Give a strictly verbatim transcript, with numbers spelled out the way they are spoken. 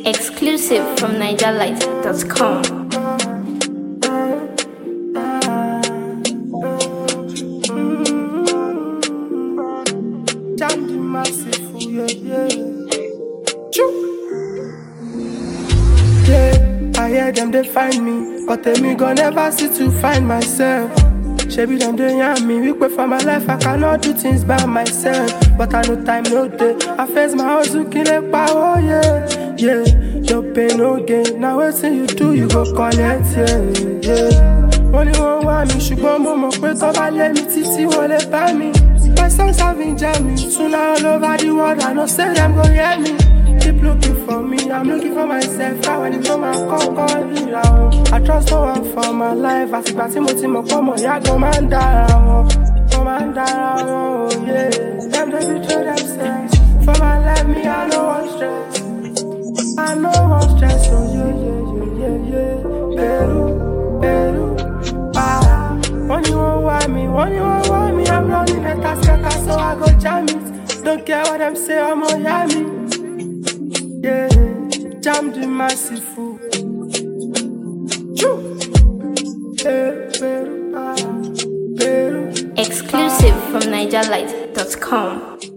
Exclusive from niger light dot com. Jam the massive, yeah, yeah. Choo. Yeah, I hear them, they find me, but tell me gon' never see to find myself. Shebi them they yarn me, we wait for my life, I cannot do things by myself. But I know time, no day, I face my hustle, kill it, power, yeah, yeah. No pain, no gain, now waiting you do, you go collect, yeah, yeah. Only one want me, ṣùgbọ́n mo mọ̀ pé tó bá lé mi títí wọ́n lè bá mi. My songs have been jamming, soon all over the world, I know say them go hear me. Keep looking for me, I'm looking for myself. I when you know my call, call me loud. I trust no one for my life. I see that Timothy Mokomo, yeah, commander, commander, oh yeah. Them they betray themselves. For my life, me I know one stress. I know one stress, oh yeah, yeah, yeah, yeah, yeah. Peru, Peru, ah. When you won't want me, when you won't want me, I'm running a task, so I go jam it. Don't care what them say, I'm on yummy. Yeah, jam the massive fool. Choo. Eh, Peru, ah, Peru. Exclusive from niger light dot com.